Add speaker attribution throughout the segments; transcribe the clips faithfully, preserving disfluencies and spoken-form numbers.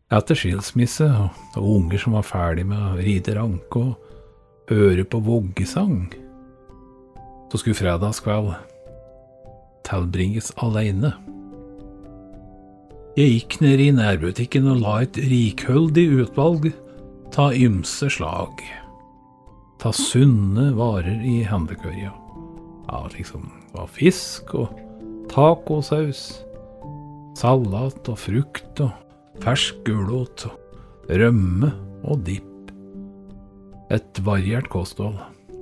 Speaker 1: Etter skilsmisse og, og unger som var ferdig med å ride ranke og høre på voggesang, så skulle fredagskveld tilbringes alene. Jeg gikk ned i nærbutikken og la et rikholdig utvalg ta ymse slag. Ta sunne varer i handekørja. Ja, liksom, det var fisk og tacosaus, salat og frukt og fersk gulot, rømme og dipp. Et variert kosthold.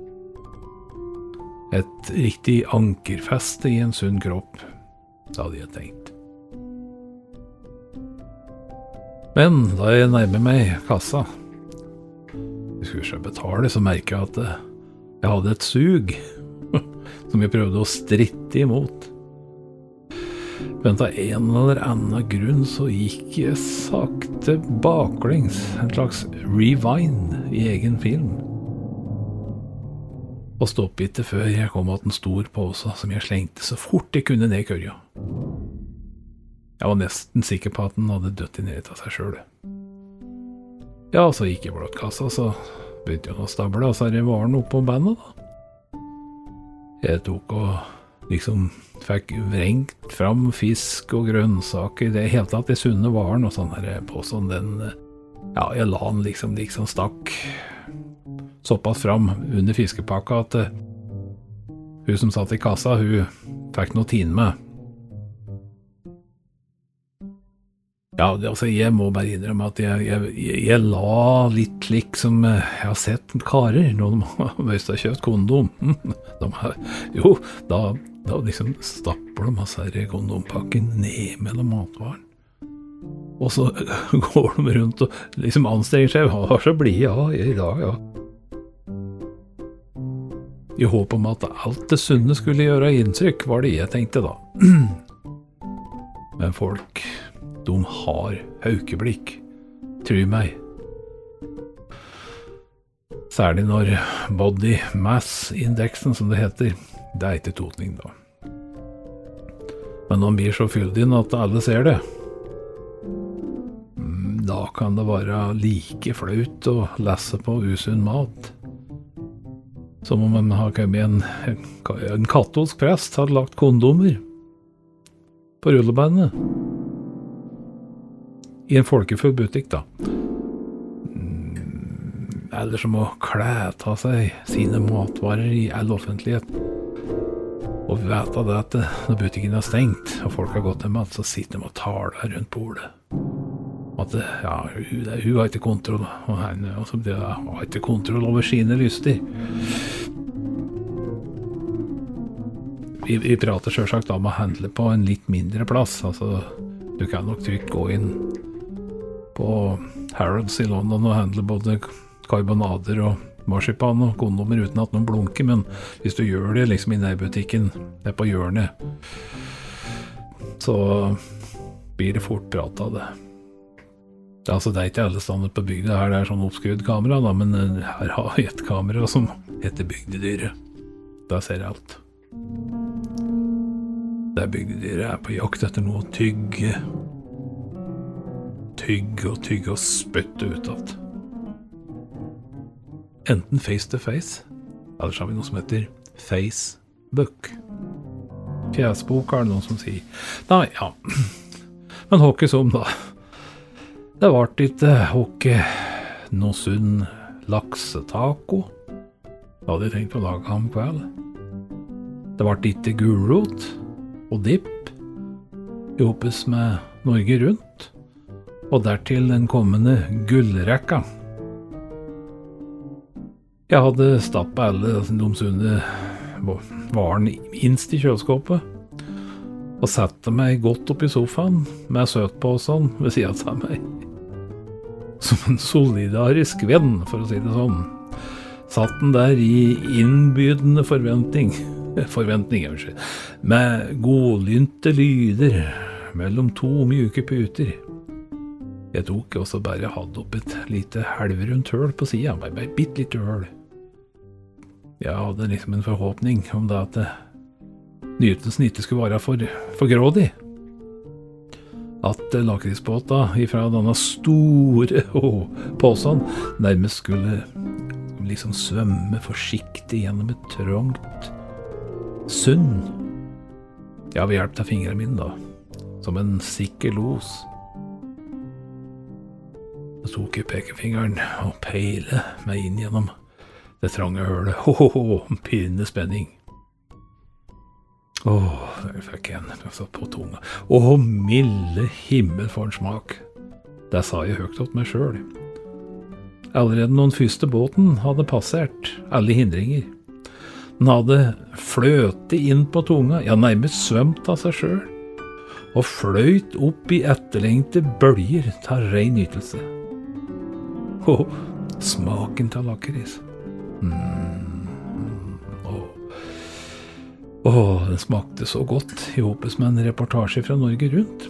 Speaker 1: Et riktig ankerfeste i en sunn kropp, så hadde jeg tenkt. Men da jeg nærmer meg kassa, jeg skulle ikke betale, så merker jeg at jeg hadde et sug, som jeg prøvde å stritte imot. Men av en eller annen grunn så gikk jeg sakte baklengs, en slags rewind i egen film. Og stoppet ikke før jeg kom til en stor pose som jeg slengte så fort jeg kunne ned i kørja. Jeg var nesten sikker på at den hadde dødt i ned av seg selv. Ja, så gikk jeg bort kassa, så begynte jeg å stable, og så er det varen oppe på bandet da. Jeg tok og liksom fikk vrengt fram fisk og grønnsaker, det helt tatt i sunne varen, og sånn her på sånn den, ja, jeg la den liksom, liksom stakk såpass fram under fiskepakka at uh, hun som satt i kassa, hun fikk noe tin med. Ja, altså, jeg må bare innrømme at jeg, jeg, jeg, jeg la litt slik som uh, jeg har sett karer når de har mest har kjøpt kondom. De har, jo, da, da liksom stapper de masse her kondompakken ned mellom matvaren. Og så går de rundt og liksom anstrenger seg, har så blir ja, i dag, ja. I håp om at alt det sunne skulle gjøre inntrykk, var det jeg tenkte da. Men folk, de har haukeblikk, tro meg. Særlig når body mass indeksen, som det heter, det er ikke totning da. Men når man blir så fyldig at alle ser det, da kan det være like flaut å lese på usunn mat. Som om man har kommet en, en katolsk prest hadde lagt kondomer på rullebandet. I en folkefull butikk da. Eller som å klæta seg sine matvarer i all offentlighet. Og vi vet det at når butikken er stengt, og folk har gått til mat, så sitter de og taler rundt bordet. At ja, hun, hun har ikke kontroll, og han altså, det, har ikke kontroll over sine lyster. Vi, vi prater selvsagt om å handle på en litt mindre plass. Altså, du kan nok trygt gå inn på Harrods i London og handle både karbonader og marsipan og kondomer uten at noen blunker, men hvis du gjør det liksom i nærbutikken, det er på hjørnet, så blir det fort prat av det. Altså, det er ikke alle standard på bygda her, det er sånn oppskrudd kamera da, men her har jeg et kamera som heter Bygdedyret. Da ser jeg alt. Det Bygdedyret er på jakt etter noe tygge. Tygge og tygge og spytte ut alt. Enten face to face, eller så har vi noe som heter Facebook. Fjesbok er det noen som sier. Nei, ja. Men hokke som da. Det var ikke hokke noe sunn laksetako. Da hadde jeg tenkt på å lage ham kveld. Det var ikke gulrot og dipp. Jobbes med Norge rundt. Og dertil den kommende gullrekka. Jeg hadde stappet alle de sunne varen innst i kjøleskåpet og satte meg godt opp i sofaen med søtpåsen ved siden av meg. Som en solidarisk venn, for å si det sånn. Satt den der i innbydende forventning, forventning, jeg vil si, med godlynte lyder mellom to mjuke puter. Jeg tok også bare hadde opp et lite halvrundt høl på siden, bare et bitt lite høl. Jeg hadde liksom en forhåpning om det at nytelsen ikke skulle være for, for grådig. at lakrisbåta ifra denne store oh, påsen nærmest skulle liksom svømme forsiktig gjennom et trangt sund. Ja, ved hjelp av fingrene mine da, som en sikker los. Så tok jeg pekefingeren og peile meg inn gjennom det trange hølet. Ho, ho, ho, pirrende spenning. Åh, der fikk jeg en satt på tunga. Åh, milde himmel for en smak. Det sa jeg høyt åt meg selv. Allerede når den første båten hadde passert alle hindringer. Den hadde fløtet inn på tunga, ja, nærmest svømt av seg selv, og fløyt opp i etterlengte bølger til ren nytelse. Åh, smaken til lakris. Mm. Åh. Åh, den smakte så godt i håpes med en reportasje fra Norge rundt.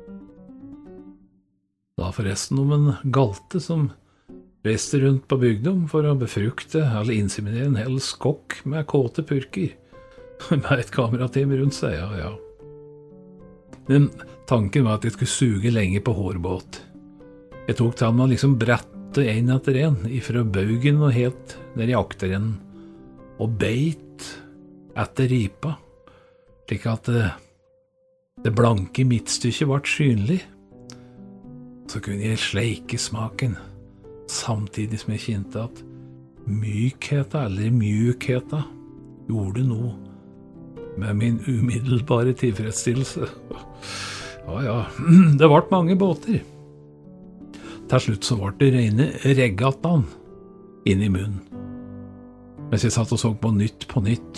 Speaker 1: Da forresten om en galte som reiste rundt på bygdom for å befrukte eller inseminere en hel skokk med kåte purker, med et kamerateam rundt seg, ja, ja. Men tanken var at jeg skulle suge lenge på hårbåt. Jeg tok til meg liksom brette en etter en, ifra baugen og helt ned i akterenden, og beit etter ripa, slik at det, det blanke midtstykket ble synlig. Så kunne jeg sleike smaken, samtidig som jeg kjente at mykheta eller mjukheta gjorde noe med min umiddelbare tilfredsstillelse. Ja, ja, det ble mange båter. Til slutt så ble det rene regattaen inn i munnen, mens jeg satt og så på nytt på nytt.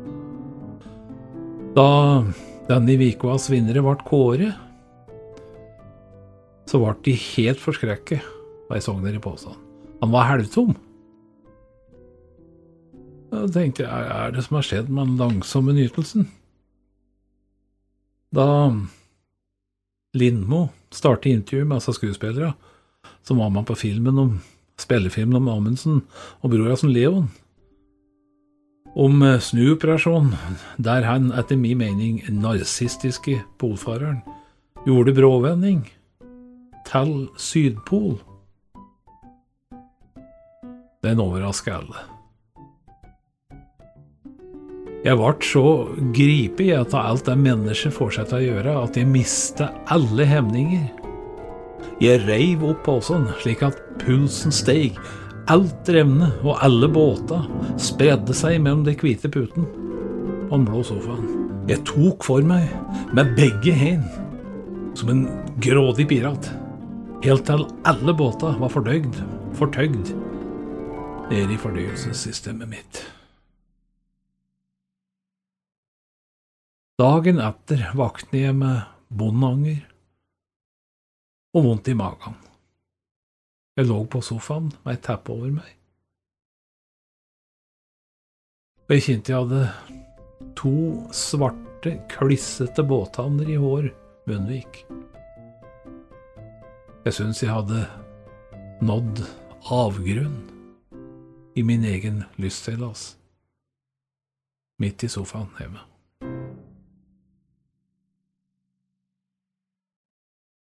Speaker 1: Da denne Vikvas vinnere ble kåre, så ble de helt forskrekket da jeg så der i påsen. Han var halvtom. Da tenkte jeg, er, er det som har skjedd med den langsomme nytelsen? Da Lindmo startet intervju med disse skuespillere, som var med på filmen om, spillefilmen om Amundsen og brora som Leon, om snuoperasjon, der han etter min mening narsistiske polfareren gjorde bråvending til Sydpol. Den overrasket alle. Jeg ble så gripet i at alt det mennesket fortsatte å gjøre, at jeg mistet alle hemninger. Jeg reiv opp påsen, slik at pulsen steg. Alt revne og alle båter spredde seg mellom de hvite puten på den blå sofaen. Jeg tok for meg med begge hendene, som en grådig pirat, helt til alle båter var fordøyd, fortøyd, nede i fordøyelsessystemet mitt. Dagen etter vaknet jeg med bondanger og vondt i magen. Jeg lå på sofaen med et teppe over meg. Og jeg kjente jeg hadde to svarte, klissete båthavner i hår, munnvik. Jeg synes jeg hadde nådd avgrunn i min egen lystseilas, midt i sofaen hjemme.